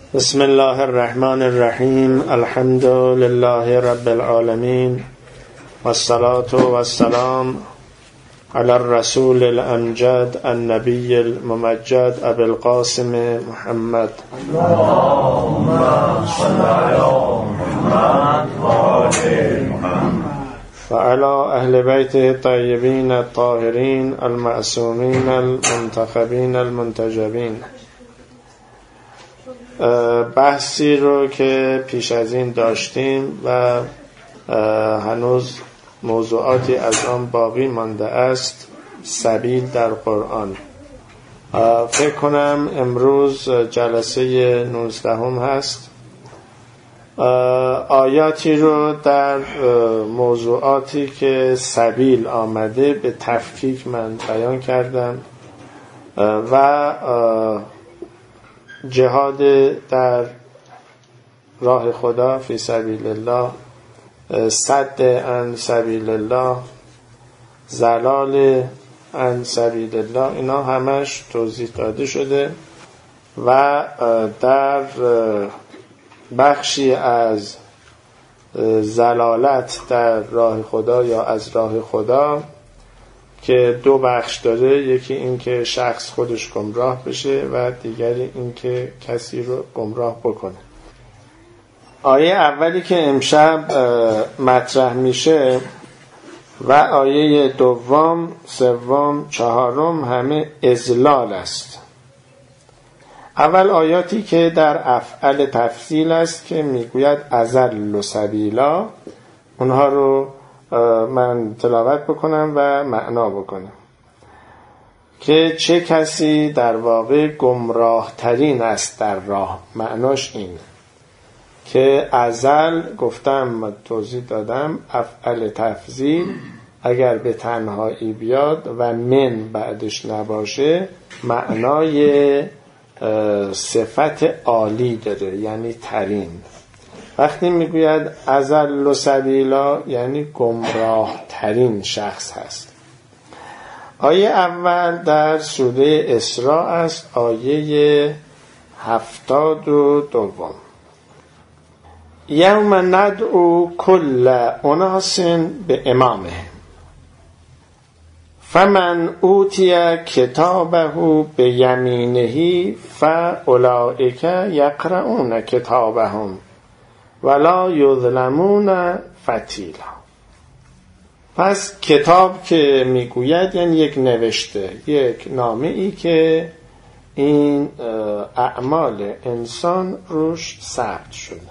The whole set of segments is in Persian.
بسم الله الرحمن الرحیم. الحمد لله رب العالمین والصلاة والسلام علی الرسول الامجد النبی الممجد ابی القاسم محمد. اللهم صل علی محمد و آل محمد و علی اهل بیت الطیبین الطاهرین المعصومین المنتخبین المنتجبین. بحثی رو که پیش از این داشتیم و هنوز موضوعاتی از آن باقی مانده است، سبیل در قرآن. فکر کنم امروز جلسه 19 هست. آیاتی رو در موضوعاتی که سبیل آمده به تفکیک من بیان کردم و جهاد در راه خدا فی سبیل الله، صد عن سبیل الله، زلال عن سبیل الله، اینا همش توضیح داده شده و در بخشی از زلالت در راه خدا یا از راه خدا که دو بخش داره، یکی این که شخص خودش گمراه بشه و دیگری این که کسی رو گمراه بکنه. آیه اولی که امشب مطرح میشه و آیه دوم، سوم، چهارم همه اذلال است. اول آیاتی که در افعل تفضیل است که میگوید اذل سبیلا، اونها رو من تلاوت بکنم و معنا بکنم که چه کسی در واقع گمراه ترین است در راه. معناش این که ازل گفتم، توضیح دادم، افعل تفضیل اگر به تنهایی بیاد و من بعدش نباشه معنای صفت عالی داره، یعنی ترین. وقتی میگوید اذل سبیلا یعنی گمراه ترین شخص هست. آیه اول در سوره اسراء است، آیه 72. یوم ندعو کل اناس به امامه فمن اوتی کتابه به یمینه فاولئک یقرؤون کتابهم ولا یظلمون فتیلا. پس کتاب که میگوید یعنی یک نوشته، یک نامه ای که این اعمال انسان روش ثبت شده.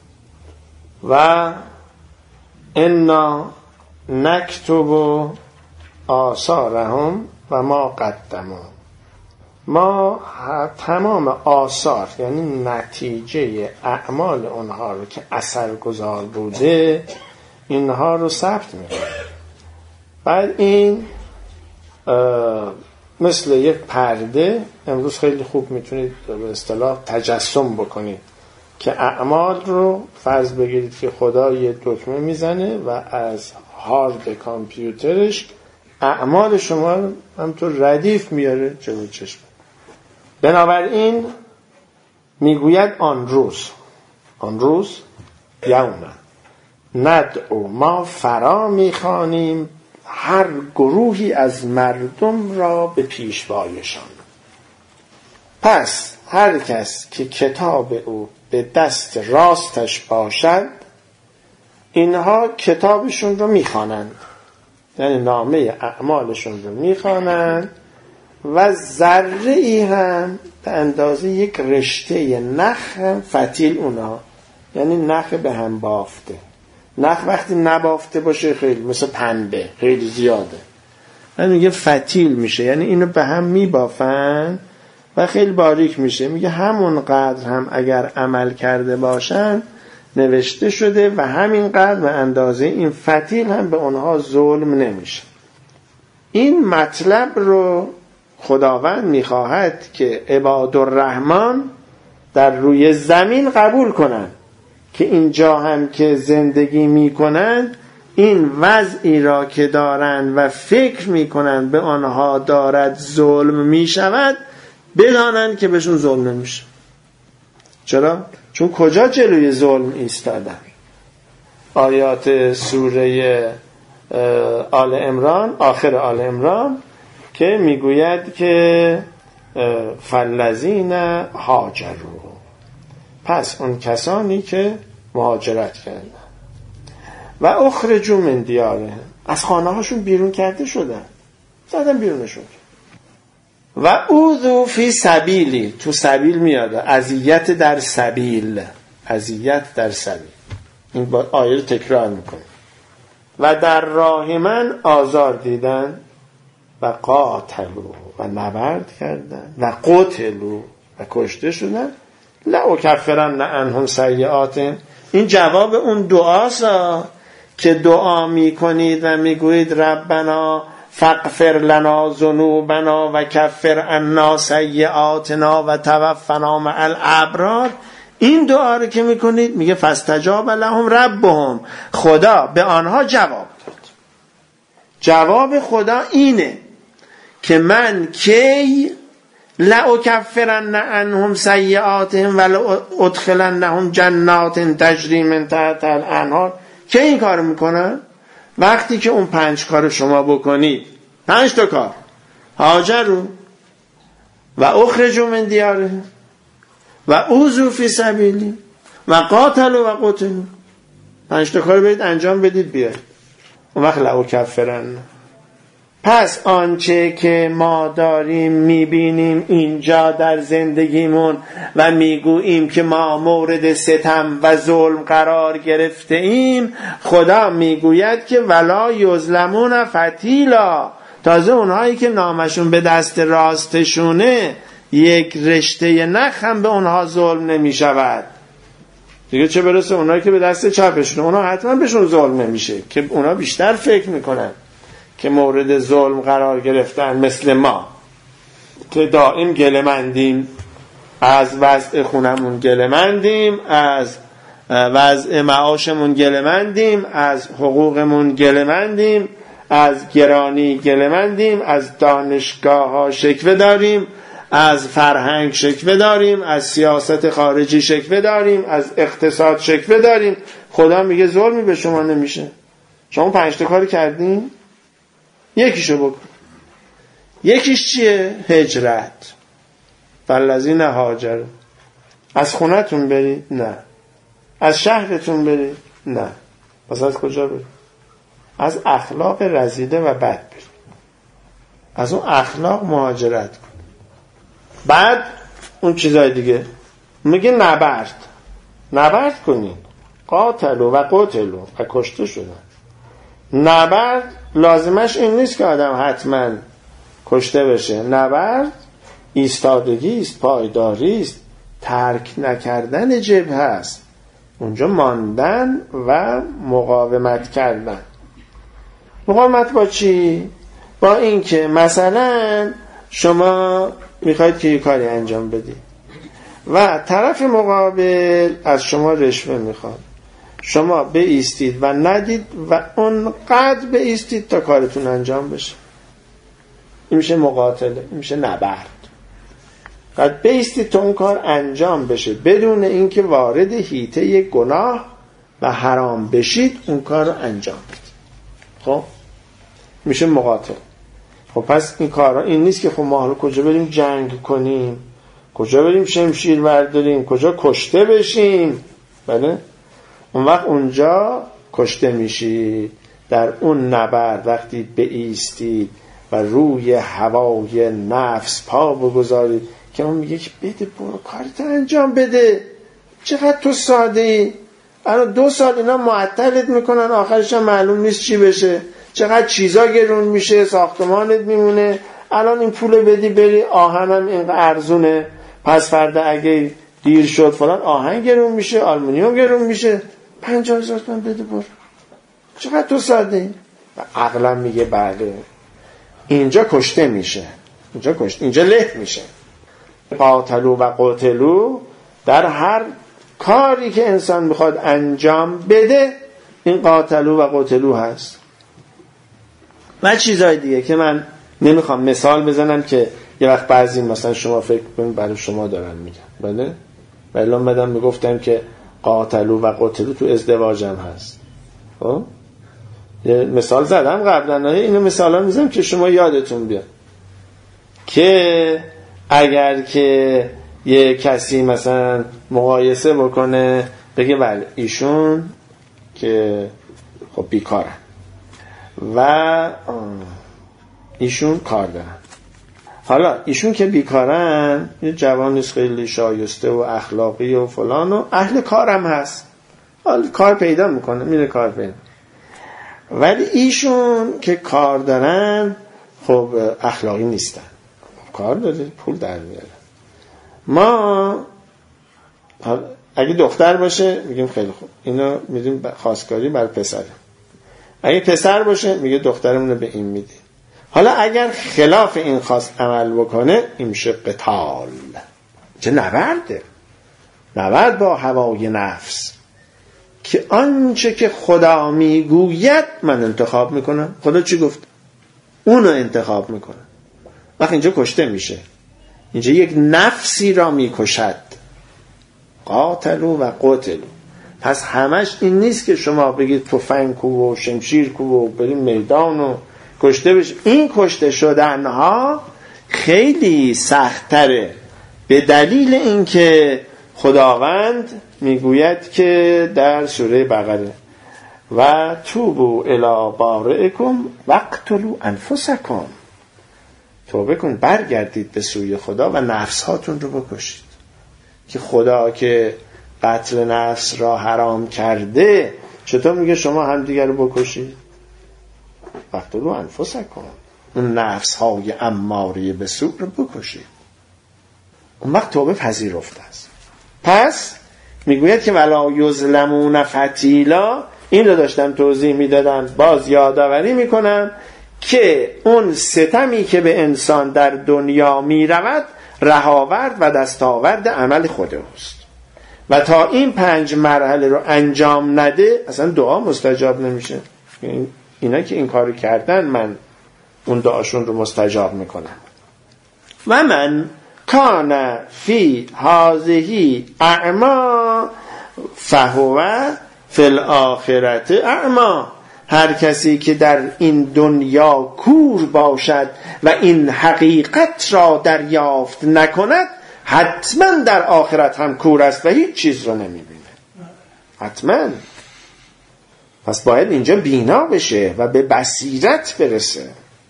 و انا نکتب آثارهم و ما قدموا، ما تمام آثار یعنی نتیجه اعمال اونها رو که اثرگذار بوده اینها رو ثبت میکنه. بعد این مثل یک پرده، امروز خیلی خوب میتونید به اصطلاح تجسم بکنید که اعمال رو فرض بگیرید که خدا یه دکمه میزنه و از هارد کامپیوترش اعمال شما رو همطور ردیف میاره جلو چشم. بنابراین میگوید آن روز یوم ندعو، ما فرا میخوانیم هر گروهی از مردم را به پیشوایشان. پس هر کس که کتاب او به دست راستش باشد اینها کتابشون رو میخوانند، یعنی نامه اعمالشون رو میخوانند و ذره ای هم به اندازه یک رشته نخ هم فتیل اونها، یعنی نخ به هم بافته. نخ وقتی نبافته باشه خیلی مثل پنبه خیلی زیاده، یعنی میگه فتیل میشه، یعنی اینو به هم میبافن و خیلی باریک میشه. میگه همون قدر هم اگر عمل کرده باشن نوشته شده و همین قدر به اندازه این فتیل هم به اونها ظلم نمیشه. این مطلب رو خداوند میخواهد که عباد الرحمن در روی زمین قبول کنن که اینجا هم که زندگی میکنن این وضعی را که دارن و فکر میکنن به آنها دارد ظلم میشود بدانن که بهشون ظلم نمیشه. چرا؟ چون کجا جلوی ظلم ایستادن؟ آیات سوره آل عمران، آخر آل عمران که میگوید که فالذین هاجروا، پس اون کسانی که مهاجرت کردن، و اخرجوا من دیارهم، از خانه هاشون بیرون کرده شدن، زدن بیرونشون، و اوذوا فی سبیلی، تو سبیل میاد اذیت در سبیل، اذیت در سبیل، این با آیه رو تکرار میکنه، و در راه من آزار دیدن، و قاتلوا، و نبرد کردن، و قتلوا، و کشته شدن، لأکفرن عنهم سیئاتهم. این جواب اون دعاست که دعا میکنید و میگویید ربنا فاغفر لنا ذنوبنا و کفر عنا سیئاتنا و توفنا مع الابرار. این دعا رو که میکنید میگه فاستجاب لهم ربهم، خدا به آنها جواب داد. جواب خدا اینه که من کی لأکفرن عنهم سیئاتهم و لأدخلنهم جنات تجری من تحتها الانهار. که این کار میکنن؟ وقتی که اون 5 کار شما بکنید، 5 تا کار، هاجروا و اخرجوا من دیارهم و اوذوا فی سبیلی و قاتلوا و قتلوا، 5 تا کار برید انجام بدید بیاید، اون وقت لأکفرن. پس آنچه که ما داریم میبینیم اینجا در زندگیمون و میگوییم که ما مورد ستم و ظلم قرار گرفته ایم، خدا میگوید که ولا یظلمون فتیلا، تازه اونهایی که نامشون به دست راستشونه یک رشته نخ هم به اونها ظلم نمیشود، دیگه چه برسه اونهایی که به دست چپشونه، اونها حتما بهشون ظلم نمیشه، که اونها بیشتر فکر میکنن که مورد ظلم قرار گرفتن، مثل ما که دائم گله‌مندیم، از وضع خونمون گله‌مندیم، از وضع معاشمون گله‌مندیم، از حقوقمون گله‌مندیم، از گرانی گله‌مندیم، از دانشگاه ها شکوه داریم، از فرهنگ شکوه داریم، از سیاست خارجی شکوه داریم، از اقتصاد شکوه داریم. خدا میگه ظلمی به شما نمیشه، شما 5 تا کار کردین، یکیشو بکن. یکیش چیه؟ هجرت. فالذین هاجروا. از خونتون برید؟ نه. از شهرتون برید؟ نه. پس از کجا برید؟ از اخلاق رزیده و بد برید، از اون اخلاق مهاجرت کن. بعد اون چیزای دیگه میگه نبرد کنین، قاتلوا و قتلوا، و کشته شدن. نبرد لازمش این نیست که آدم حتما کشته بشه، نبرد ایستادگی است، پایداری است، ترک نکردن جبهه است، اونجا ماندن و مقاومت کردن. مقاومت با چی؟ با این که مثلا شما میخواید که یه کاری انجام بدی و طرف مقابل از شما رشوه میخواد، شما بایستید و ندید و اونقدر بایستید تا کارتون انجام بشه. این میشه مقاتله، این میشه نبرد. قد بایستید تا اون کار انجام بشه بدون اینکه وارد حیطه گناه و حرام بشید، اون کار رو انجام بدید. خب میشه مقاتل. خب پس این کارا این نیست که خب ما حالا کجا بریم جنگ کنیم، کجا بریم شمشیر برداریم، کجا کشته بشیم. بله، اون وقت اونجا کشته میشی. در اون نبرد وقتی بایستید و روی هوای نفس پا بگذارید که اون میگه که بده برو کارت انجام بده، چقدر تو ساده ای، الان 2 سال اینا معطلت میکنن، آخرش هم معلوم نیست چی بشه، چقدر چیزا گرون میشه، ساختمانت میمونه، الان این پول بدی بری آهنم اینقدر ارزونه، پس فردا اگه دیر شد فلان آهن گرون میشه، آلومینیوم گرون میشه، 50,000 تومان بده برو، چقدر تو ساده ای. و عقلم میگه بله، اینجا کشته میشه، اینجا له میشه. قاتلوا و قتلوا، در هر کاری که انسان میخواد انجام بده این قاتلوا و قتلوا هست. و چیزای دیگه که من نمیخوام مثال بزنم که یه وقت بعضی مثلا شما فکر کنید برای شما دارن میگن، بله؟ ولی اومدم میگفتم که قاتلو و قتلو تو ازدواج هم هست. خب یه مثال زدم قبلا، اینو مثالا میزنم که شما یادتون بیاد که اگر که یه کسی مثلا مقایسه بکنه بگه بله ایشون که خب بیکارن و ایشون کار دارن، حالا ایشون که بیکارن یه جوانی خیلی شایسته و اخلاقی و فلان و اهل کارم هست، حالا کار پیدا میکنه میره کار پیدا، ولی ایشون که کار دارن خب اخلاقی نیستن، کار داره پول در میاره. ما اگه دختر باشه میگیم خیلی خوب اینو میدیم خواستگاری بر پسره، اگه پسر باشه میگه دخترمون رو به این میدیم. حالا اگر خلاف این خواست عمل بکنه این میشه قتال، چه نبرد با هوای نفس که آنچه که خدا میگوید من انتخاب میکنم. خدا چی گفت؟ اونو انتخاب میکنم. وقت اینجا کشته میشه، اینجا یک نفسی را میکشد. قاتلو و قتلو. پس همش این نیست که شما بگید تفنگ کو و شمشیر کو و بریم میدان و کشته بشه. این کشته شدن ها خیلی سخت‌تره، به دلیل اینکه خداوند میگوید که در سوره بقره و توبوا الی بارئکم واقتلوا انفسکم، توبه کن برگردید به سوی خدا و نفس هاتون رو بکشید. که خدا که قتل نفس را حرام کرده چطور میگه شما هم دیگر رو بکشید؟ واقتلوا انفسکم، اون نفس های اماره به سوء رو بکشید. اون وقت توبه پذیرفته است. پس میگوید که ولا یظلمون فتیلا، این رو داشتم توضیح میدادم، باز یادآوری میکنم که اون ستمی که به انسان در دنیا میرود رهاورد و دستاورد عمل خود اوست و تا این 5 مرحله رو انجام نده اصلا دعا مستجاب نمیشه. اینا که این کارو کردن من اون دعاشون رو مستجاب میکنم. و من کان فی هذه اعما فهو فی الاخرة اعما، هر کسی که در این دنیا کور باشد و این حقیقت را دریافت نکند حتما در آخرت هم کور است و هیچ چیز رو نمیبینه. حتما. پس باید اینجا بینا بشه و به بصیرت برسه.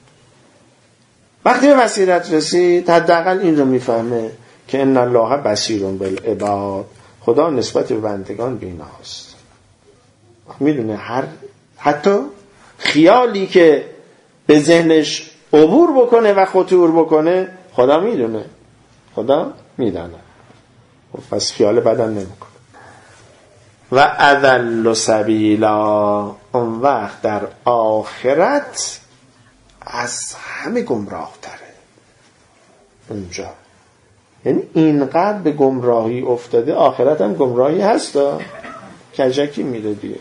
وقتی به بصیرت رسید حداقل این رو میفهمه که ان الله بصیر بالعباد، خدا نسبت به بندگان بیناست. میدونه حتی خیالی که به ذهنش عبور بکنه و خطور بکنه خدا میدونه، خدا میدونه، پس خیال بدن نمیکنه. و اضل سبیلا، اون وقت در آخرت از همه گمراه تره اونجا. یعنی اینقدر به گمراهی افتاده، آخرت هم گمراهی هستا، کجکی میره دیگه.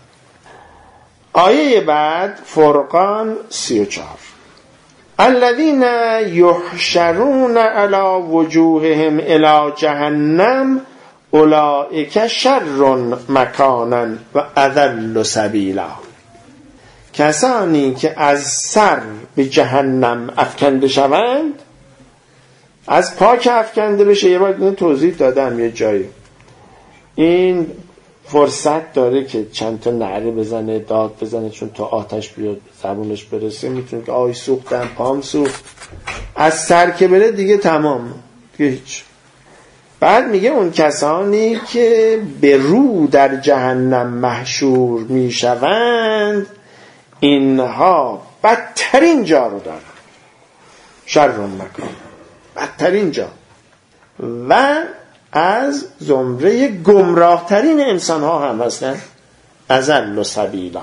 آیه بعد فرقان 34 الذين يحشرون على وجوههم الى جهنم اولئک شر مکانا و اضل سبیلا، کسانی که از سر به جهنم افکنده شوند، از پا که افکنده بشه، یه بار اینو توضیح دادم یه جایی، این فرصت داره که چند تا نعره بزنه، داد بزنه، چون تا آتش بیاد زبونش برسه میتونه که آی سوختم، پام سوخت، از سر که بره دیگه تمام دیگه هیچ. بعد میگه اون کسانی که به رو در جهنم محشور میشوند اینها بدترین جا رو دارن، شر مکان، بدترین جا و از زمره گمراه ترین انسان ها هم هستن. اضل سبیلا.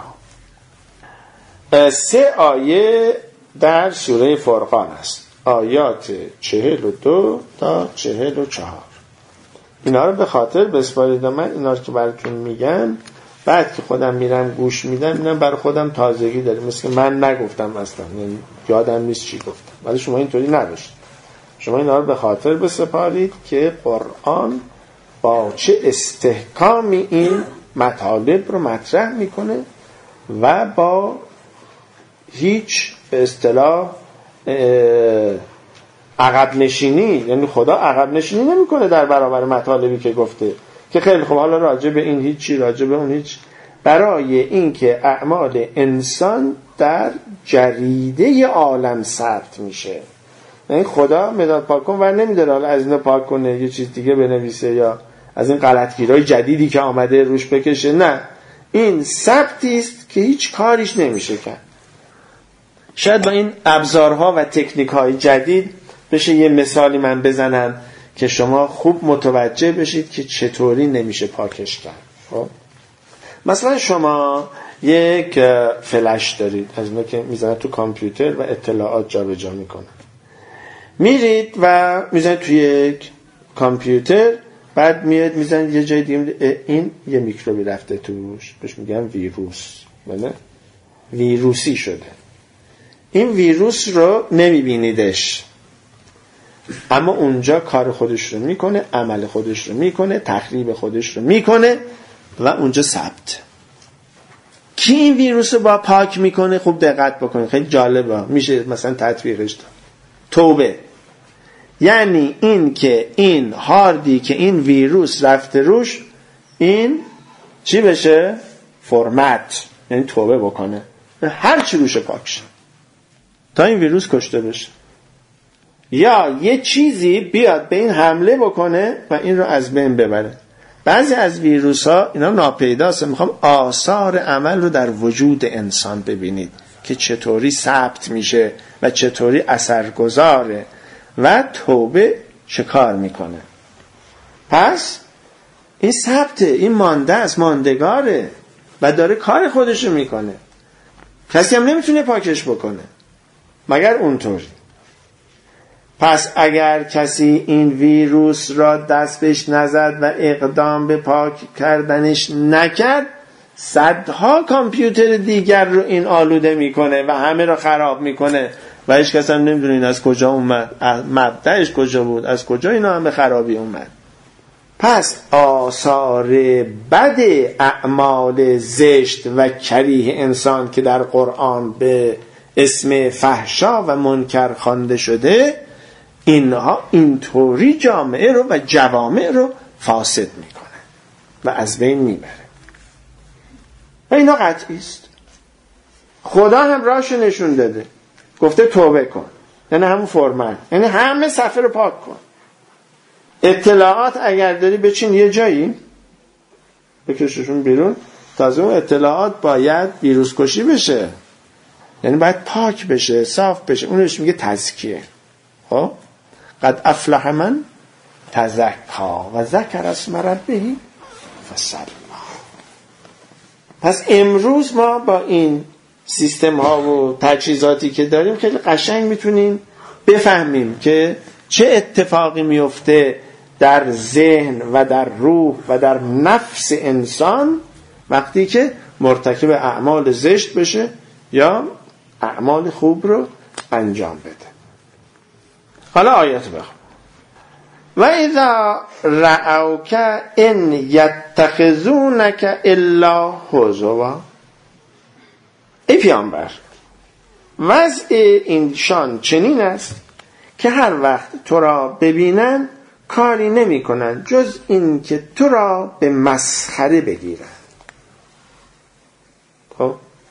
3 آیه در سوره فرقان است، آیات 42 تا 44. اینا رو به خاطر بسپارید و من اینا رو که براتون میگم بعد که خودم میرم گوش میدم اینم برای خودم تازگی داره، مثل من نگفتم اصلا، یعنی یادم نیست چی گفتم، ولی شما اینطوری نباشید. شما اینا رو به خاطر بسپارید که قرآن با چه استحکامی این مطالب رو مطرح میکنه و با هیچ به اصطلاح عقب نشینی، یعنی خدا عقب نشینی نمیکنه در برابر مطالبی که گفته که خیلی خوب حالا راجع به این هیچی، راجع به اون هیچ، برای اینکه اعمال انسان در جریده عالم ثبت میشه. یعنی خدا مداد پاک کن و نمیداره حالا از اینو پاک کنه یه چیز دیگه بنویسه یا از این غلطگیرهای جدیدی که آمده روش بکشه، نه، این ثبتی است که هیچ کاریش نمیشه کرد. شاید با این ابزارها و تکنیک‌های جدید بشه یه مثالی من بزنم که شما خوب متوجه بشید که چطوری نمیشه پاکش کرد. خب مثلا شما یک فلش دارید، از اونها که میزنن تو کامپیوتر و اطلاعات جابجا میکنن. میرید و میزنید توی یک کامپیوتر، بعد میاد میزنید یه جای دیگه، این یه میکروبی رفته توش، بهش میگن ویروس، بله؟ ویروسی شده. این ویروس رو نمیبینیدش، اما اونجا کار خودش رو میکنه، عمل خودش رو میکنه، تخریب خودش رو میکنه و اونجا ثبت. کی این ویروس رو با پاک میکنه؟ خوب دقت بکنید، خیلی جالبه، میشه مثلا تطبیقش داد. توبه. یعنی این که این هاردی که این ویروس رفته روش، این چی بشه؟ فرمت، یعنی توبه بکنه، هر چی روش پاک شه تا این ویروس کشته بشه، یا یه چیزی بیاد به این حمله بکنه و این رو از بین ببره. بعضی از ویروس ها اینا ناپیداست، میخوام آثار عمل رو در وجود انسان ببینید که چطوری ثبت میشه و چطوری اثرگذاره و توبه چه کار میکنه. پس این ثبته، این مانده است، ماندگاره و داره کار خودشو میکنه، کسی هم نمیتونه پاکش بکنه مگر اونطوری. پس اگر کسی این ویروس را دست بهش نزد و اقدام به پاک کردنش نکرد، صدها کامپیوتر دیگر رو این آلوده میکنه و همه رو خراب میکنه و هیچ کس هم نمیدونه این از کجا اومد، مبدأش کجا بود، از کجا اینا هم به خرابی اومد. پس آثار بد اعمال زشت و کریه انسان که در قرآن به اسم فحشا و منکر خوانده شده، اینها اینطوری جامعه رو و جوامع رو فاسد میکنه و از بین میبره و اینا قطعی است. خدا هم راهش نشون داده، گفته توبه کن، یعنی همون فرمان، یعنی همه صفحه رو پاک کن. اطلاعات اگر داری بچین یه جایی، بکششون بیرون، تازه اون اطلاعات باید ویروس کشی بشه، یعنی باید پاک بشه، صاف بشه. اونش میگه تزکیه. خب قد افلح من تزکا و ذکر اسم ربه فصلی. پس امروز ما با این سیستم ها و تجهیزاتی که داریم خیلی قشنگ میتونیم بفهمیم که چه اتفاقی میفته در ذهن و در روح و در نفس انسان وقتی که مرتکب اعمال زشت بشه یا اعمال خوب رو انجام بده. حالا آیت بخون. و اذا رأوک ان یتخذونک الا هزوا. ای پیامبر، وضع اینشان چنین است که هر وقت تو را ببینن کاری نمی کنن جز این که تو را به مسخره بگیرن. خب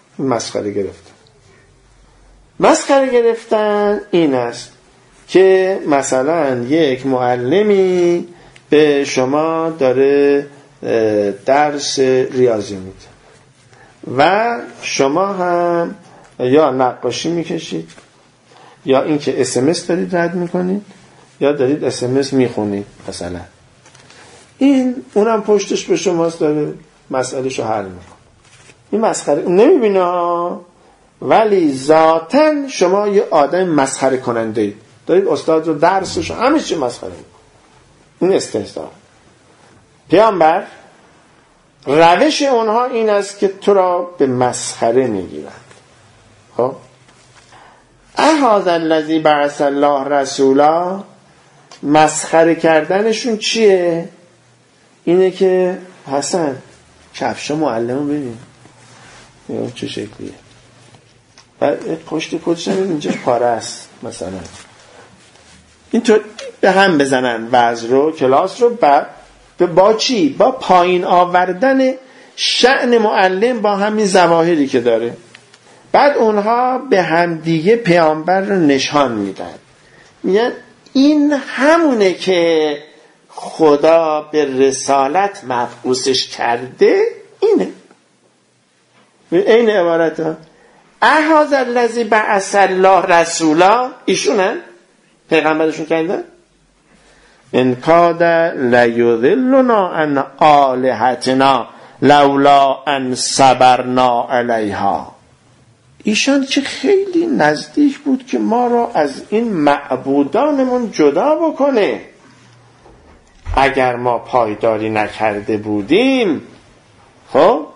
مسخره گرفتن این است که مثلا یک معلمی به شما داره درس ریاضی میده و شما هم یا نقاشی میکشید یا اینکه SMS دارید رد میکنید یا دارید SMS میخونید مثلا، این اونم پشتش به شماست داره مسئلهشو حل میکنه. این مسخره اون نمیبینه ها، ولی ذاتاً شما یه آدم مسخره کننده اید، دارید استاد رو درسش همه چی مسخره میکنه. این استهزاء. پیامبر روش اونها این است که تو را به مسخره میگیرند. خب اهذا الذی بعث الله رسولا، مسخره کردنشون چیه؟ اینه که حسن کفش معلمو ببین چه شکلیه، بعد پشت کتش هم اینجا پاره است مثلا، اینطور به هم بزنن وزن رو کلاس رو، با چی؟ با پایین آوردن شأن معلم با همین ظواهری که داره. بعد اونها به هم دیگه پیامبر رو نشان میدن، میگن این همونه که خدا به رسالت مبعوثش کرده، اینه این عبارت ها. اهذا الذی بعث الله رسولا، ایشونن پیغمبرشون کردن. ان کاد لیضلنا عن آلهتنا لولا ان صبرنا علیها، ایشان که خیلی نزدیک بود که ما را از این معبودانمون جدا بکنه، اگر ما پایداری نکرده بودیم. خب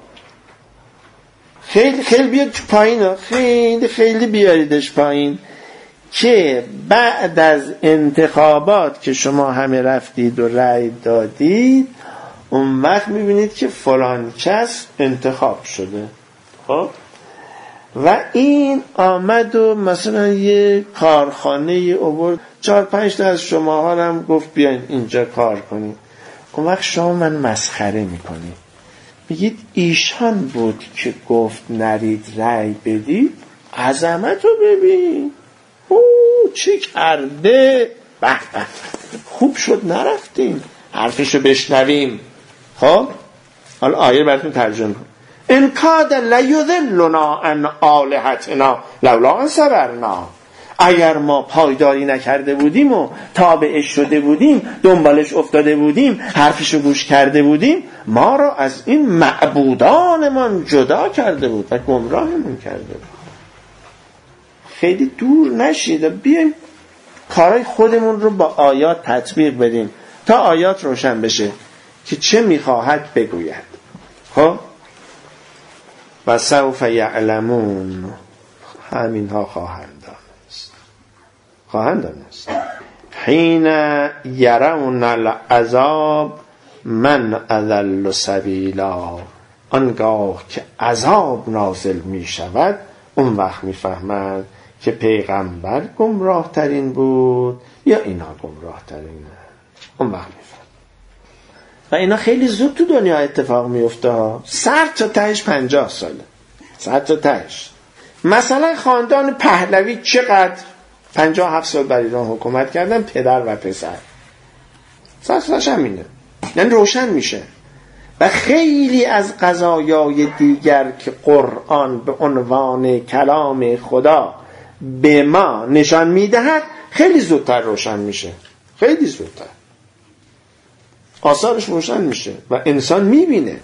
خیلی خیلی بیاد پایین، خیلی بیاریدش پایین، که بعد از انتخابات که شما همه رفتید و رأی دادید، اون وقت میبینید که فلان کس انتخاب شده. خب و این آمد و مثلا یه کارخانه آورد 4-5 تا از شما ها هم گفت بیاین اینجا کار کنید. اون وقت شما من مسخره میکنید، میگید ایشان بود که گفت نرید رأی بدید، عظمت رو ببین چی کرده، به خوب شد نرفتیم حرفشو بشنویم. خب حالا آیه براتون ترجمه کنم. ان کاد لیضلنا عن آلهتنا لولا ان صبرنا، اگر ما پایداری نکرده بودیم و تابعش شده بودیم، دنبالش افتاده بودیم، حرفشو گوش کرده بودیم، ما را از این معبودانمان جدا کرده بود و گمراهمون کرده بود. خیلی دور نشید، بیایم کارهای خودمون رو با آیات تطبیق بدیم تا آیات روشن بشه که چه میخواهد بگوید. خب و سوف یعلمون، همینها خواهند دانست حین یرون العذاب من اضل سبیلا، آنگاه که عذاب نازل می شود اون وقت می فهمند که پیغمبر گمراه ترین بود یا اینا گمراه ترین. اون وقت می فهمند. و اینا خیلی زود تو دنیا اتفاق می افته، سر تا تهش 50 ساله، سر تا تهش. مثلا خاندان پهلوی چقدر 57 سال بر ایران حکومت کردن، پدر و پسر، سرش همینه، یعنی روشن میشه. و خیلی از قضایای دیگر که قرآن به عنوان کلام خدا به ما نشان میدهد خیلی زودتر روشن میشه، خیلی زودتر آثارش روشن میشه و انسان میبینه.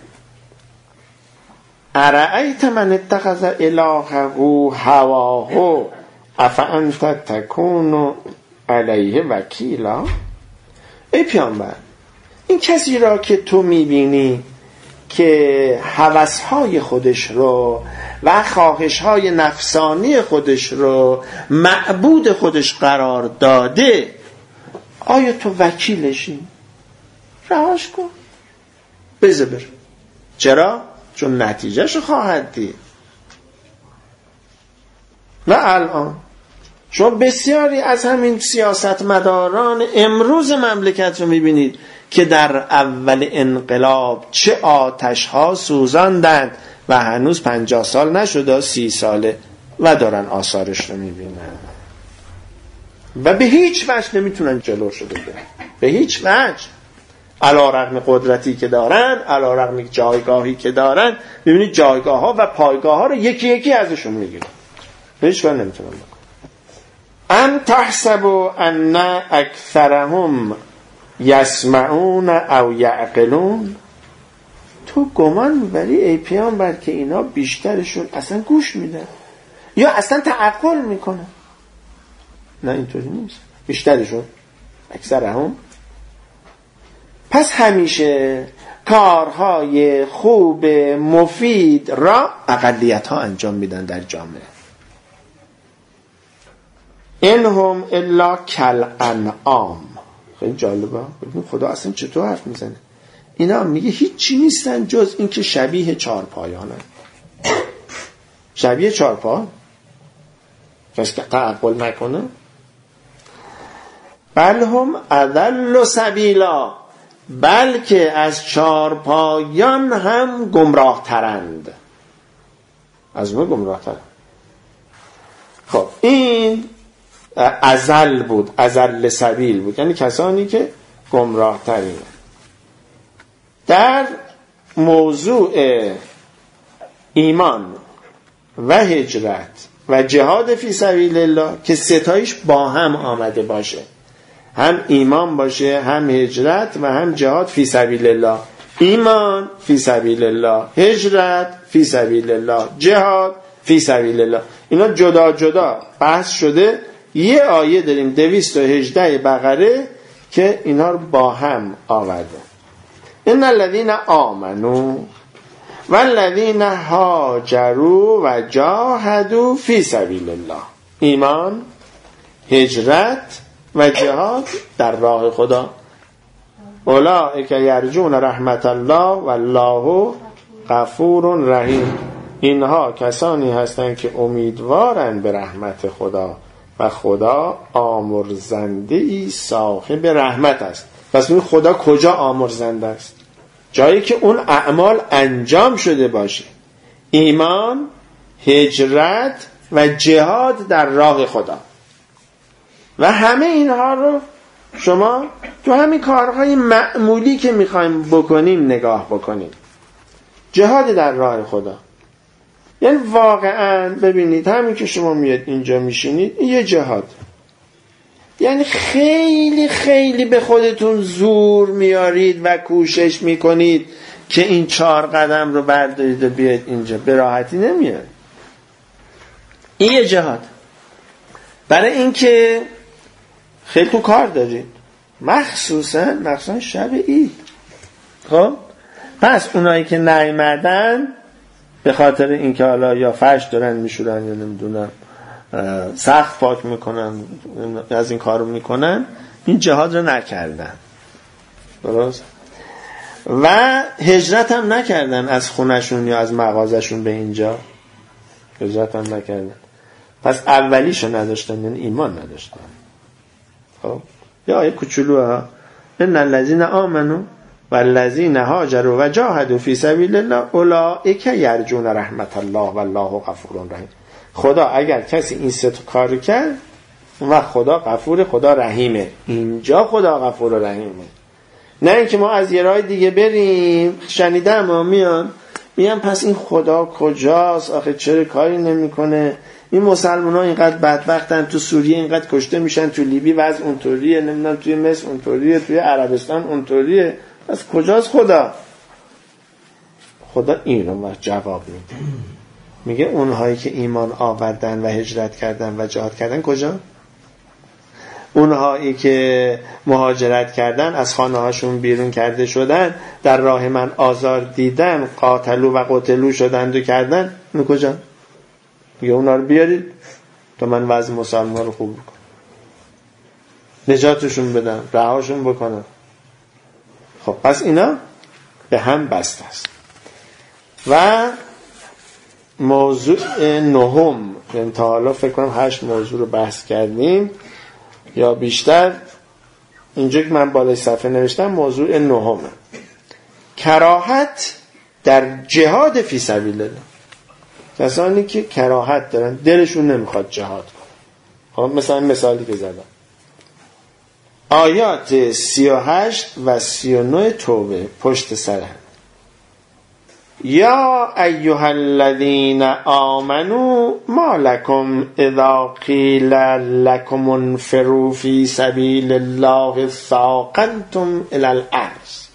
ارأیت من اتخذ الهه هواه افانت تکون علیه وکیلا. ای پیامبر، این کسی را که تو میبینی که هوسهای خودش رو و خواهشهای نفسانی خودش رو معبود خودش قرار داده، آیا تو وکیلشی؟ رهاش کن، بذار بره. چرا؟ چون نتیجهشو خواهد دید. و الان شما بسیاری از همین سیاستمداران امروز مملکت رو میبینید که در اول انقلاب چه آتش ها سوزاندند و هنوز 50 سال نشده، 30 ساله و دارن آثارش رو میبینن و به هیچ وجه نمیتونن جلوشو بگیرن، به هیچ وجه. علیرغم قدرتی که دارن، علیرغم جایگاهی که دارن، ببینید جایگاه ها و پایگاه ها رو یکی یکی ازشون میگیرن، به هیچ وجه نمیتونن بکنن. ام تحسبوا ان اکثرهم یسمعون او یعقلون، تو گمان میبری ای پیامبر که اینا بیشترشون اصلا گوش میدن یا اصلا تعقل میکنن؟ نه، اینطوری نیست. بیشترشون، اکثرهم. پس همیشه کارهای خوب مفید را اقلیت ها انجام میدن در جامعه. انهم الا کالانعام. خیلی جالبه، خدا اصلا چطور حرف میزنه. اینا میگه هیچی نیستن جز این که شبیه چارپایانن. شبیه چارپا کسی که تعقل نکنه. بل هم اضل سبیلا، بلکه از چارپایان هم گمراه ترند. از اون گمراه ترند. خب این ازل بود، ازل سبیل بود، یعنی کسانی که گمراه ترین. در موضوع ایمان و هجرت و جهاد فی سبیل الله که ستایش با هم آمده باشه، هم ایمان باشه، هم هجرت و هم جهاد فی سبیل الله. ایمان فی سبیل الله، هجرت فی سبیل الله، جهاد فی سبیل الله. اینا جدا جدا بحث شده. یه آیه داریم 218 بقره که اینا رو با هم آورده. ان الذين آمنوا والذین هاجروا و جاهدوا فی سبیل الله. ایمان، هجرت و جهاد در راه خدا. اولئک یرجون رحمت الله والله غفور رحیم. اینها کسانی هستند که امیدوارند به رحمت خدا و خدا آمرزنده‌ای صاحب رحمت است. پس این خدا کجا آمرزنده است؟ جایی که اون اعمال انجام شده باشه. ایمان، هجرت و جهاد در راه خدا. و همه اینها رو شما تو همین کارهای معمولی که میخوایم بکنیم نگاه بکنیم. جهاد در راه خدا یعنی واقعا ببینید همین که شما میاد اینجا میشینید این یه جهاد. یعنی خیلی خیلی به خودتون زور میارید و کوشش میکنید که این 4 قدم رو بردارید و بیاید اینجا. به راحتی نمیاد. این یه جهاد. برای اینکه خیلی تو کار دارید، مخصوصا شب عید. خب پس اونایی که نیامدن به خاطر اینکه حالا یا فرش دارن میشورن یا نمیدونم سقف پاک میکنن، از این کارو میکنن، این جهاد رو نکردن. درست؟ و هجرت هم نکردن از خونشون یا از مغازشون به اینجا. هجرت هم نکردن. پس اولیشو نداشتن، یعنی ایمان نداشتن. خب یا آیه کوچولو ها ان الذين آمنوا والذین هاجروا و جاهدوا فی سبیل الله اولئک یرجون رحمت الله والله غفور رحیم. خدا اگر کسی این 3 کار کرد و خدا غفور، خدا رحیمه. اینجا خدا غفور و رحیمه. نه اینکه ما از یه راه دیگه بریم. شنیدم ما میان پس این خدا کجاست آخه، چرا کاری نمیکنه؟ این مسلمان‌ها اینقدر بدبختن، تو سوریه اینقدر کشته میشن، تو لیبی وضع اونطوریه، نمیدونم توی مصر اونطوریه، توی عربستان اونطوریه. پس کجاست خدا؟ خدا این رو جواب میده. میگه اونهایی که ایمان آوردن و هجرت کردن و جهاد کردن کجا؟ اونهایی که مهاجرت کردن، از خانه هاشون بیرون کرده شدن، در راه من آزار دیدن، قاتلو و قتلو شدند و کردن، اون کجا؟ میگه اونا رو بیارید تا من وضع مسلمان رو خوب بکنم، نجاتشون بدم، رهاشون بکنم. خب پس اینا به هم بسته است. و موضوع 9 تا حالا فکر کنم 8 موضوع رو بحث کردیم یا بیشتر. اینجا که من بالای صفحه نوشتم موضوع 9 کراهت در جهاد فی سبیل الله. کسانی که کراهت دارن، دلشون نمیخواد جهاد کنن. خب مثلا مثالی که زدم آیات 38 و 39 توبه پشت سر هم. یا ایها الذین آمنوا ما لکم اذا قیل لکم انفروا فی سبیل الله ثاقلتم الی الارض.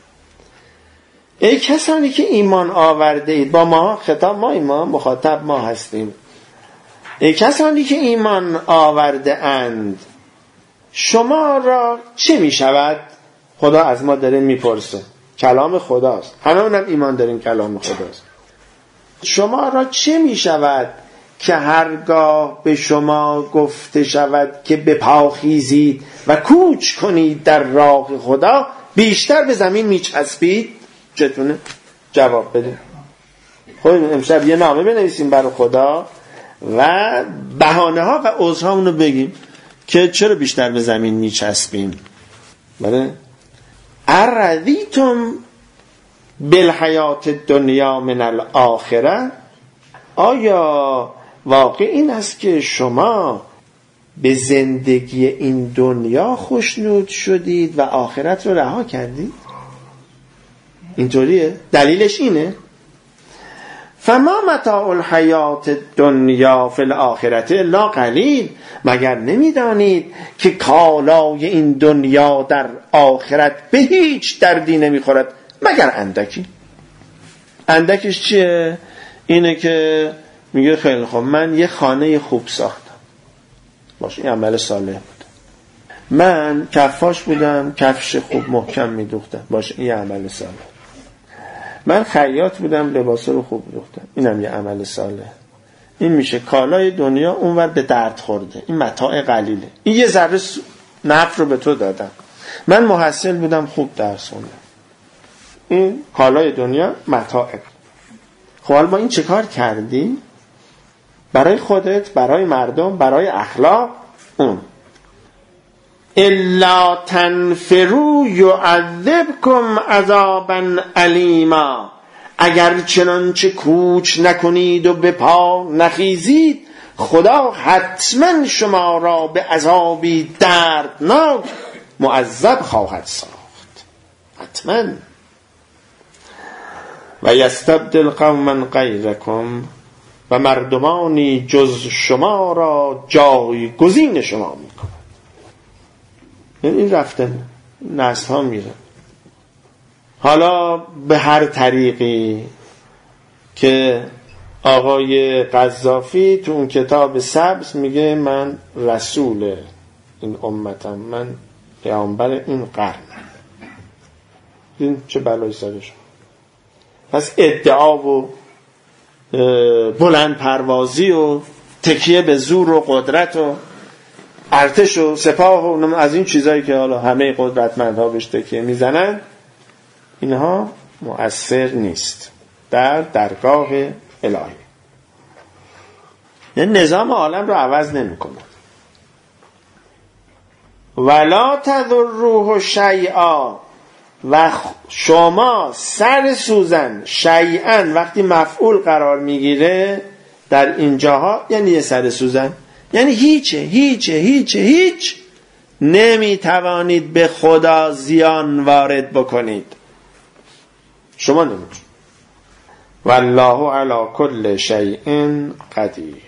ای کسانی که ایمان آورده اید، با ما خطاب، ما ایمان مخاطب ما هستیم. ای کسانی که ایمان آورده اند، شما را چه می شود؟ خدا از ما داره میپرسه. کلام خداست، همه اونم ایمان داریم کلام خداست. شما را چه می شود که هرگاه به شما گفته شود که بپاخیزید و کوچ کنید در راه خدا، بیشتر به زمین میچسبید؟ چتونه؟ جواب بده. خب امشب یه نامه بنویسیم برای خدا و بهانه ها و عذرهامونو بگیم که چرا بیشتر به زمین میچسبیم. بله؟ اردیتم بالحیات الدنیا من الاخره، آیا واقع این است که شما به زندگی این دنیا خوشنود شدید و آخرت رو رها کردید؟ اینطوریه؟ دلیلش اینه؟ فما متاع الحیات الدنیا فی الاخرة الا قلیل، مگر نمیدانید که کالای این دنیا در آخرت به هیچ دردی نمیخورد مگر اندکی. اندکش چیه؟ اینه که میگه خیلی خوب من یه خانه خوب ساختم، باشه این عمل صالح بود. من کفاش بودم، کفش خوب محکم میدوختم، باشه این عمل صالح. من خیاط بودم، لباس رو خوب دوختم، اینم یه عمل صالح. این میشه کالای دنیا، اونور به درد خورده، این متاع قلیله. این یه ذره نفع رو به تو دادم. من محصل بودم، خوب درس خوندم، این کالای دنیا متاع. خب حالا با این چه کار کردی؟ برای خودت، برای مردم، برای اخلاق. اون الا تنفروا یعذبکم عذابا الیما، اگر چنانچه کوچ نکنید و به پا نخیزید خدا حتما شما را به عذابی دردناک معذب خواهد ساخت، حتما. و یستبدل قوما غیرکم، و مردمانی جز شما را جایگزین شما میکنه. یعنی این رفتن نسل ها میره، حالا به هر طریقی که آقای قذافی تو اون کتاب سبز میگه من رسول این امتم، من پیامبر این قرنم. این چه بلایی سرش. پس ادعا و بلند پروازی و تکیه به زور و قدرت و ارتش و سپاه و از این چیزایی که حالا همه قدرتمندها بهش تکیه میزنن، اینها مؤثر نیست در درگاه الهی. یعنی نظام عالم رو عوض نمی‌کنه. ولا تضروه شیئا، و شما سر سوزن شیئا وقتی مفعول قرار میگیره در اینجاها یعنی یه سر سوزن، یعنی هیچ نمیتوانید به خدا زیان وارد بکنید. شما نمیتونید. والله علی کل شیء قدیر،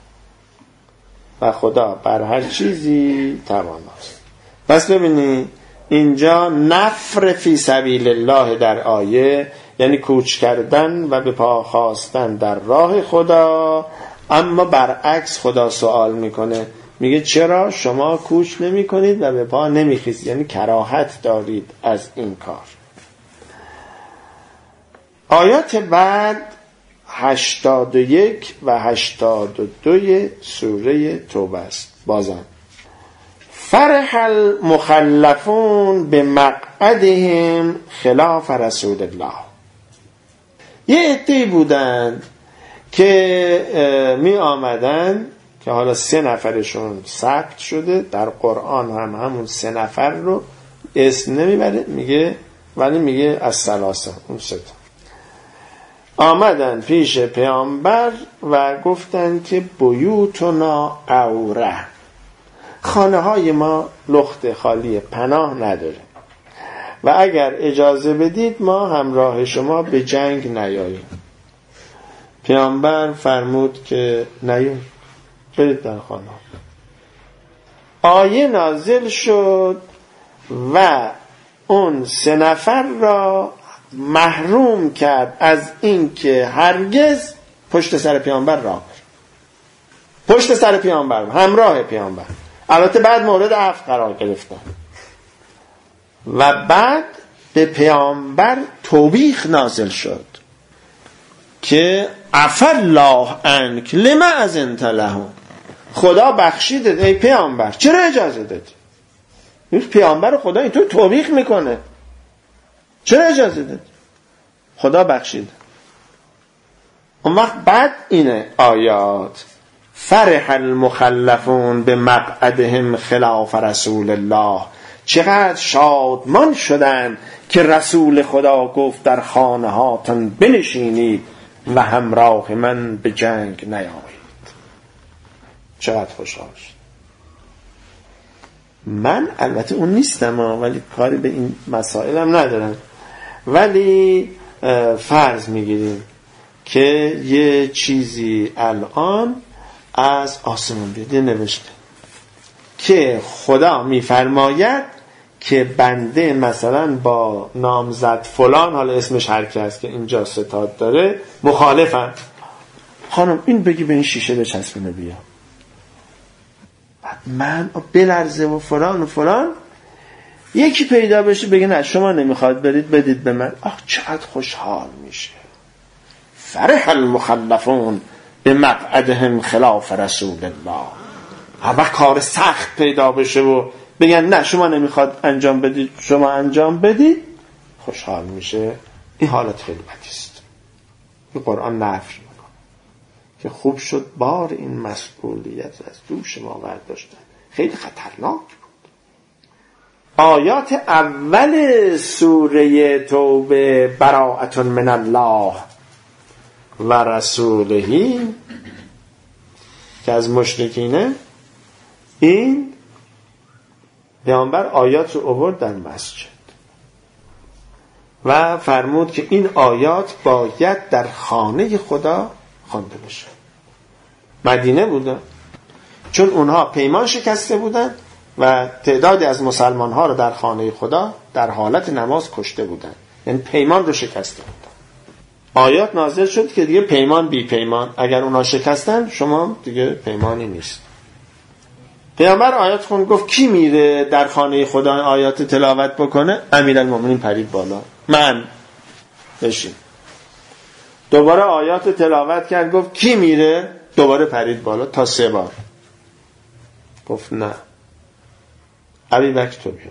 و خدا بر هر چیزی تواناست. پس ببینید اینجا نفر فی سبیل الله در آیه یعنی کوچ کردن و به پا خواستن در راه خدا، اما برعکس خدا سوال میکنه، میگه چرا شما کوچ نمی کنید و به پا نمی خیزید، یعنی کراهت دارید از این کار. آیات بعد 81 و 82 سوره توبه است. بازم فرح المخلفون به مقعدهم خلاف رسول الله. یه عده‌ای بودن که می آمدن که حالا 3 نفرشون ثبت شده در قرآن، هم همون 3 نفر رو اسم نمیبره میگه، ولی میگه از ثلاثه، اون 3 آمدن پیش پیامبر و گفتن که بیوتنا عوره، خانه های ما لخت خالی، پناه نداره و اگر اجازه بدید ما همراه شما به جنگ نیاییم. پیامبر فرمود که نیایید، برید در خانه. آیه نازل شد و اون 3 نفر را محروم کرد از این که هرگز پشت سر پیامبر راه بره، پشت سر پیامبر، همراه پیامبر. البته بعد مورد عفو قرار گرفتن و بعد به پیامبر توبیخ نازل شد که عفا الله عنک لما اذنت لهم، خدا بخشیدت ای پیامبر، چرا اجازه دادی؟ پیامبر خدا اینطور توبیخ میکنه. چرا اجازه داد؟ خدا بخشید. اون وقت بعد اینه آیات فرح المخلفون به مقعدهم خلاف رسول الله، چقدر شادمان شدند که رسول خدا گفت در خانه هاتون بنشینید و همراه من به جنگ نیایید. چقدر خوشحال شد. من البته اون نیستم ولی کاری به این مسائل هم ندارم، ولی فرض میگیریم که یه چیزی الان از آسمان بیاد نوشته که خدا میفرماید که بنده مثلا با نامزد فلان، حالا اسمش هر کی هست که اینجا ستاد داره، مخالفم. خانم این بگی به این شیشه بچسبونه بیا. من بلرزه و فلان و فلان. یکی پیدا بشه بگه نه شما نمیخواد برید بدید به من. چقدر خوشحال میشه. فرح المخلفون به مقعدهم خلاف رسول الله. هر کار سخت پیدا بشه و بگن نه شما نمیخواد انجام بدید، شما انجام بدید، خوشحال میشه. این حالت خیلی بدیست. این قرآن نفی میکنه که خوب شد بار این مسئولیت از دوش ما برداشتن، خیلی خطرناک بود. آیات اول سوره توبه براءة من الله و رسوله که از مشرکینه، این پیامبر آیات رو آورد در مسجد و فرمود که این آیات باید در خانه خدا خوانده بشه. مدینه بودن، چون اونها پیمان شکسته بودن و تعدادی از مسلمان ها رو در خانه خدا در حالت نماز کشته بودن، یعنی پیمان رو شکسته بودن. آیات نازل شد که دیگه پیمان بی پیمان، اگر اونها شکستن شما دیگه پیمانی نیست. پیامبر آیات خون گفت کی میره در خانه خدا آیات تلاوت بکنه؟ امیرالمومنین پرید بالا، من بشین. دوباره آیات تلاوت کرد، گفت کی میره؟ دوباره پرید بالا تا 3 بار. گفت نه ابوبکر تو بیا.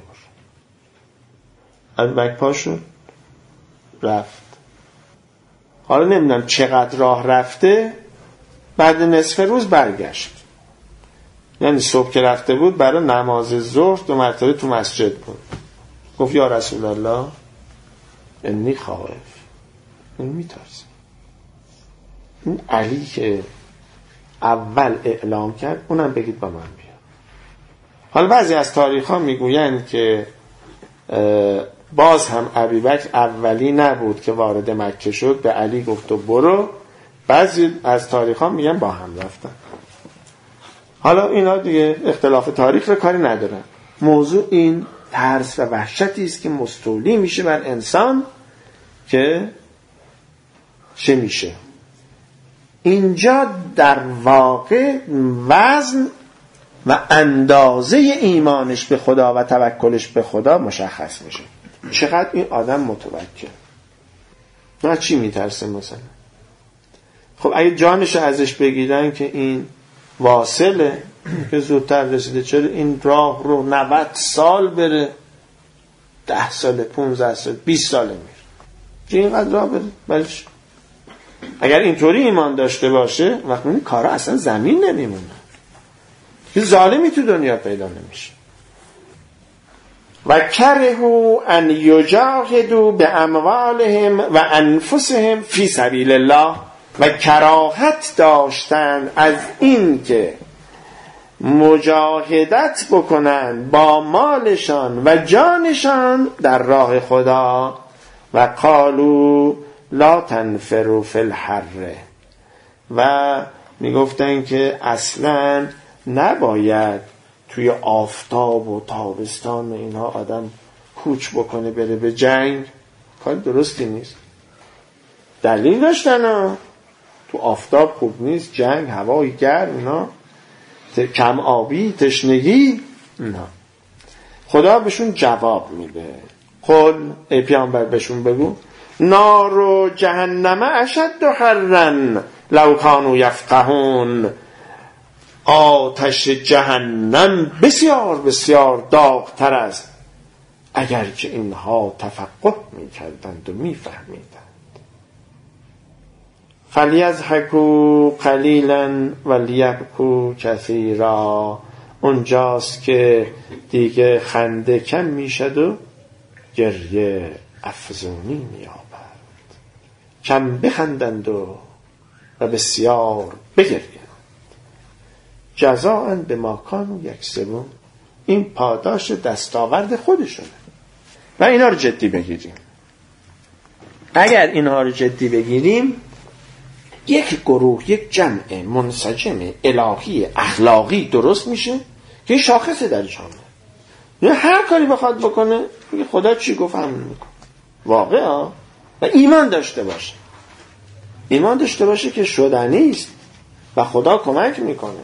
ابوبکر پا شد رفت. حالا نمیدونم چقدر راه رفته، بعد نصف روز برگشت. یعنی صبح که رفته بود برای نماز ظهر 2 مرتبه تو مسجد بود. گفت یا رسول الله انی خائف، این میترسم. این علی که اول اعلام کرد اونم بگید با من بیا. حالا بعضی از تاریخ ها میگویند که باز هم ابوبکر اولی نبود که وارد مکه شد، به علی گفت و برو. بعضی از تاریخ ها میگن با هم رفتن. حالا اینا دیگه اختلاف تاریخ رو کاری ندارن. موضوع این ترس و وحشتی است که مستولی میشه بر انسان که چه میشه. اینجا در واقع وزن و اندازه ایمانش به خدا و توکلش به خدا مشخص میشه. چقدر این آدم متوکل، نه چی میترسه مثلا. خب اگه جانش ازش بگیرن که این واصله که زودتر رسیده، چرا این راه رو 90 سال بره، 10 سال 15 سال 20 سال میره، چه اینقدر راه بره؟ بلش اگر اینطوری ایمان داشته باشه وقتی این کارا اصلا زمین نمیمونه. یه ظالمی تو دنیا پیدا نمیشه. و کرهو ان یجاهدوا باموالهم و انفسهم فی سبیل الله، و کراهت داشتند از این که مجاهدت بکنند با مالشان و جانشان در راه خدا. و قالوا لا تنفروا فی الحر، و میگفتن که اصلا نباید توی آفتاب و تابستان و اینها آدم کوچ بکنه بره به جنگ. کار درستی نیست. دلیل داشتن تو آفتاب خوب نیست، جنگ، هوای گرم، اینا کم آبی، تشنگی، اینا. خدا بهشون جواب میده. قل ای پیامبر بهشون بگو نار جهنم اشد حرا لو کانوا یفقهون، آتش جهنم بسیار بسیار داغ‌تر است اگر که اینها تفقه میکردند و میفهمیدند. فلیضحکوا قلیلا ولیبکوا کثیرا. اونجاست که دیگه خنده کم میشد و گریه افزونی می‌یابد. کم بخندند و بسیار بگریند. جزاء بما کانوا یکسبون. این پاداش دستاورد خودشونه و اینا رو جدی بگیریم. اگر اینها رو جدی بگیریم، یک گروه، یک جمع منسجم الهی اخلاقی درست میشه که شاخصه در جامعه. یعنی هر کاری بخواد بکنه میگه خدا چی گفت همون میکنه. واقعا. و ایمان داشته باشه. ایمان داشته باشه که شدنی است و خدا کمک میکنه.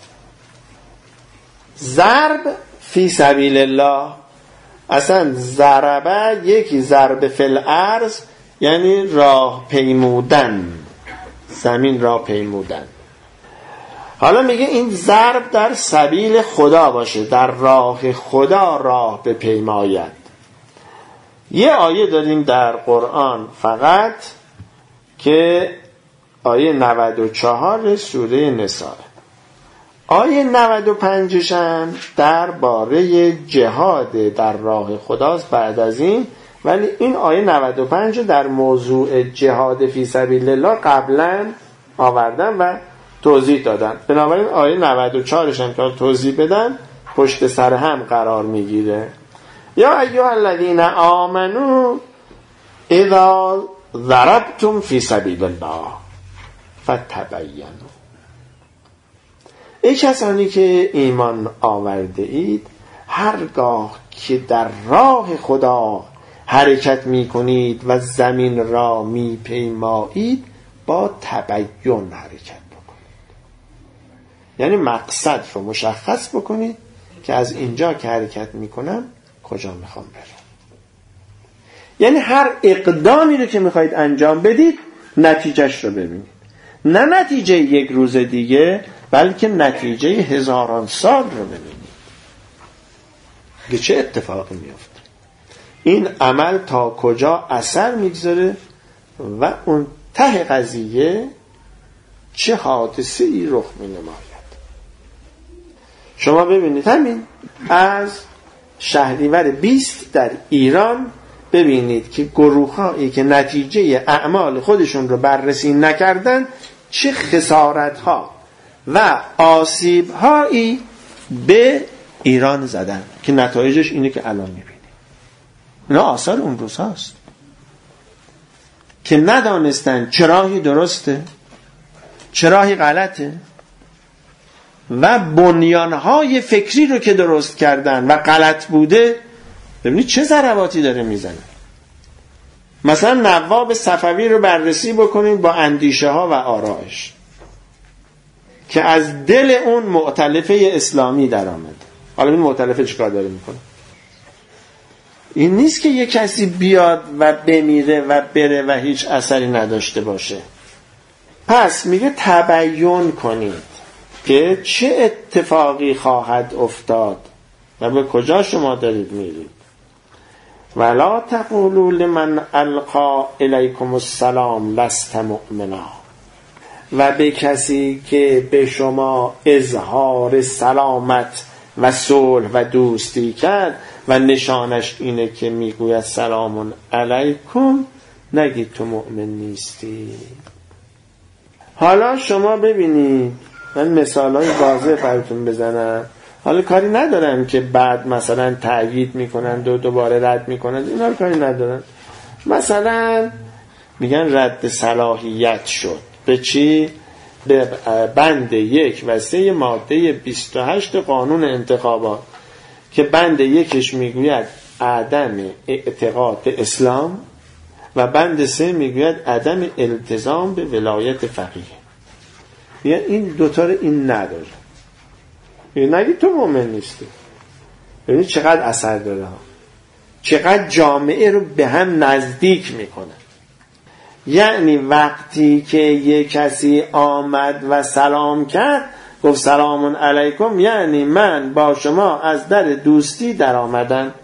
ضرب فی سبیل الله. اصلا ضربه یکی ضرب فی الارض یعنی راه پیمودن، زمین راه پیمودن. حالا میگه این ضرب در سبیل خدا باشه، در راه خدا راه بپیماید. یه آیه داریم در قرآن فقط که آیه 94 سوره نساء. آیه 95 هم در باره جهاد در راه خداست بعد از این، ولی این آیه 95 در موضوع جهاد فی سبیل الله قبلا آوردن و توضیح دادن. بنابراین آیه 94 هم که توضیح بدن پشت سر هم قرار میگیره. یا ایها الذین آمنو اذا ضربتم فی سبیل الله فتبینوا. ای کسانی که ایمان آورده اید، هرگاه که در راه خدا حرکت می کنید و زمین را می پیمایید، با تبین حرکت بکنید. یعنی مقصد رو مشخص بکنید که از اینجا که حرکت می کنم کجا می خوام برم. یعنی هر اقدامی رو که می خواهید انجام بدید نتیجهش رو ببینید. نه نتیجه یک روز دیگه، بلکه نتیجه هزاران سال رو ببینید که چه اتفاقی میفته، این عمل تا کجا اثر میگذاره و اون ته قضیه چه حادثه‌ای رخ مینماید. شما ببینید همین از شهریور 20 در ایران ببینید که گروه‌هایی که نتیجه اعمال خودشون رو بررسی نکردن چه خسارت‌ها و آسیب‌هایی به ایران زدن که نتایجش اینه که الان می‌بینید. اینا آثار اون روز هاست که ندانستن چه راهی درسته چه راهی غلطه و بنیان‌های فکری رو که درست کردن و غلط بوده، ببینید چه ضرباتی داره میزنه. مثلا نواب صفوی رو بررسی بکنید با اندیشه ها و آرایش که از دل اون مؤتلفه اسلامی در آمد. حالا این مؤتلفه چیکار داره میکنه؟ این نیست که یک کسی بیاد و بمیره و بره و هیچ اثری نداشته باشه. پس میگه تبیین کنید که چه اتفاقی خواهد افتاد و به کجا شما دارید میرید. ولا تقولوا لمن القا الیکم السلام لست مؤمنا. و به کسی که به شما اظهار سلامت و صلح و دوستی کرد و نشانش اینه که میگوید سلام علیکم، نگید تو مؤمن نیستی. حالا شما ببینید، من مثالای واضح براتون بزنم. حالا کاری ندارم که بعد مثلا تأیید میکنند و دوباره رد میکنند، اینا رو کاری ندارم. مثلا میگن رد صلاحیت شد به چی؟ به بند 1 و 3 ماده 28 قانون انتخابات که بند 1 میگوید عدم اعتقاد اسلام و بند 3 میگوید عدم التزام به ولایت فقیه. یعنی این دوتا رو این نداره. نگید تو مؤمن نیستی. ببینید چقدر اثر داره ها. چقدر جامعه رو به هم نزدیک میکنه. یعنی وقتی که یک کسی آمد و سلام کرد گفت سلام علیکم، یعنی من با شما از در دوستی در آمدن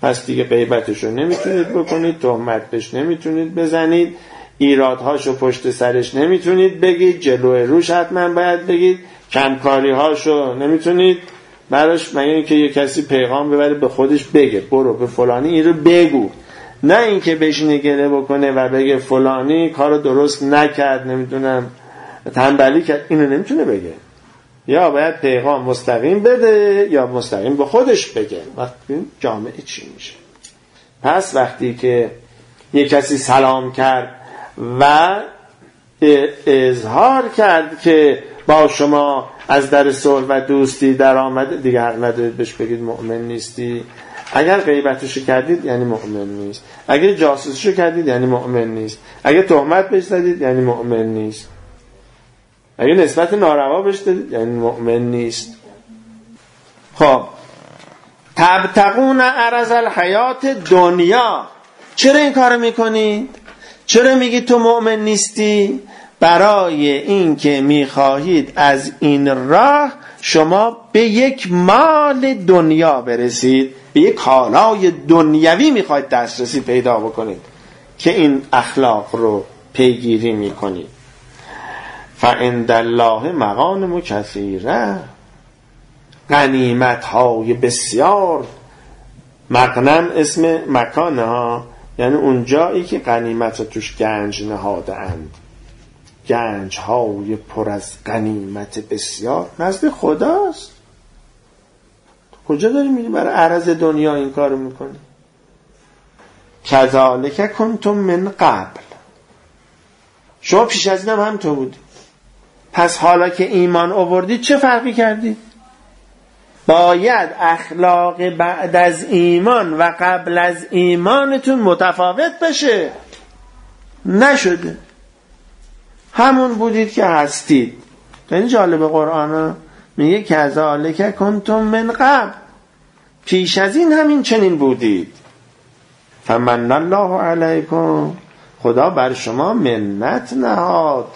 پس دیگه غیبتشو نمیتونید بکنید، تهمت بهش نمیتونید بزنید، ایرادهاشو پشت سرش نمیتونید بگید، جلوی روش حتما باید بگید، کمکاریهاشو نمیتونید براش، مگه اینکه یه کسی پیغام ببره به خودش بگه برو به فلانی این رو بگو، نه اینکه بشینه گله بکنه و بگه فلانی کارو درست نکرد، نمیدونم تنبلی کرد، اینو نمیتونه بگه. یا باید پیغام مستقیم بده یا مستقیم به خودش بگه. وقتی جامعه چی میشه؟ پس وقتی که یک کسی سلام کرد و اظهار کرد که با شما از در صلح و دوستی در آمده، دیگه حق ندارید بهش بگید مؤمن نیستی. اگر غیبتشو کردید یعنی مؤمن نیست، اگر جاسوسیشو کردید یعنی مؤمن نیست، اگر تهمت بهش زدید یعنی مؤمن نیست، اگر نسبت ناروا بهش دادید یعنی مؤمن نیست. خب تبتغون عرض الحیات دنیا، چرا این کارو میکنید؟ چرا میگی تو مؤمن نیستی؟ برای این که میخواهید از این راه شما به یک مال دنیا برسید، به یک کالای دنیوی میخواید دسترسی پیدا بکنید که این اخلاق رو پیگیری میکنید. فعند الله مغانم کثیره، غنیمت های بسیار. مغنم اسم مکانه ها، یعنی اون جایی که غنیمت توش گنج نهاده اند، گنج های پر از غنیمت بسیار نزد خداست. کجا داری میری برای عرض دنیا این کارو میکنی؟ کذالک کنتم من قبل، شما پیش از اینم هم تو بودی. پس حالا که ایمان آوردید چه فرقی کردید؟ باید اخلاق بعد از ایمان و قبل از ایمانتون متفاوت بشه. نشده، همون بودید که هستید. این جالب قرآن میگه کذالک کنتم من قبل، پیش از این همین چنین بودید. فمن الله علیکم، خدا بر شما منت نهاد.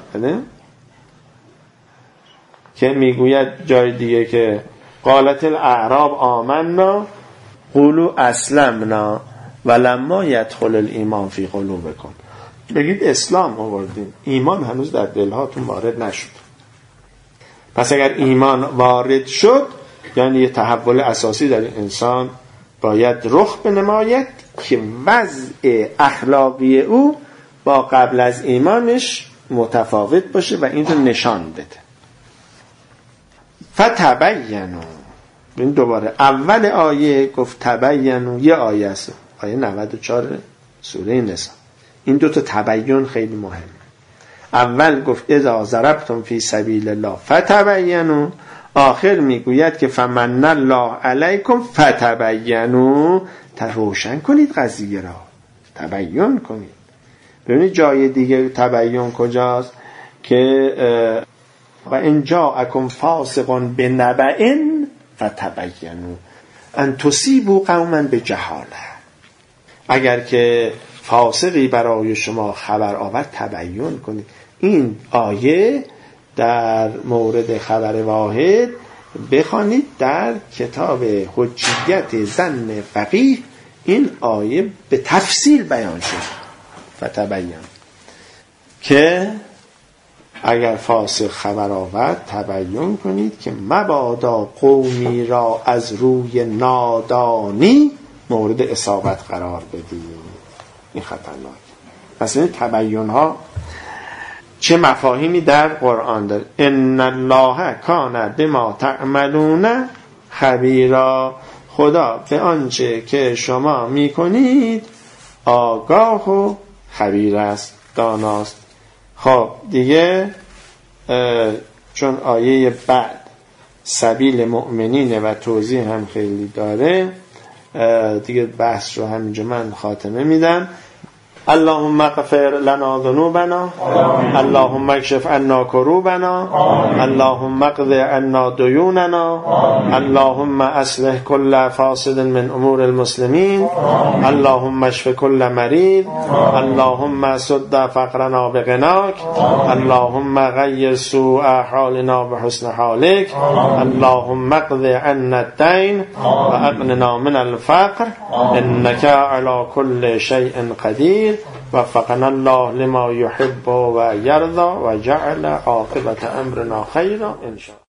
که میگوید جای دیگه که قالت الاعراب آمنا قولوا اسلمنا ولما یدخل الایمان فی قلوبکم، بگید اسلام آوردیم، ایمان هنوز در دلهاتون وارد نشد. پس اگر ایمان وارد شد یعنی یه تحول اساسی در انسان باید رخ بنماید که وضع اخلاقی او با قبل از ایمانش متفاوت باشه و این رو نشان بده. فتبینوا، این دوباره اول آیه گفت تبینوا، یه آیه است، آیه 94 سوره نساء. این دوتا تبیین خیلی مهمه. اول گفت اذا ضربتم فی سبیل الله فتبینوا، آخر میگوید که فمن الله علیکم فتبینوا، روشن کنید قضیه را، تبیین کنید. ببینید جای دیگه تبیین کجاست که و ان جاءکم فاسق بنبأ فتبینوا ان تصیبوا قوما بجهاله، اگر که فاسقی برای شما خبر آورد تبیین کنید. این آیه در مورد خبر واحد بخوانید در کتاب حجیت ظن فقیه، این آیه به تفصیل بیان شد. فتبین، که اگر فاسق خبر آورد تبیین کنید که مبادا قومی را از روی نادانی مورد اصابت قرار بدید. این خطرناک. پس این تبیین ها چه مفاهیمی در قرآن داره؟ ان الله کان بما تعملون خبیرا، خدا به آنچه که شما میکنید آگاه و خبیر است، داناست. خب دیگه چون آیه بعد سبیل مؤمنینه و توضیح هم خیلی داره، دیگه بحث رو همینجا من خاتمه میدم. اللهم اغفر لنا ذنوبنا، اللهم اکشف عنا کروبنا، اللهم اقض عنا ديوننا، اللهم اصلح كل فاسد من امور المسلمين، اللهم اشف كل مريض، اللهم سد فقرنا بغناك، اللهم غير سوء حالنا بحسن حالك، اللهم اقض عنا الدين واغننا من الفقر انك على كل شيء قدير. وفقنا الله لما يحب ويرضى وجعل عاقبة أمرنا خيرا إن شاء الله.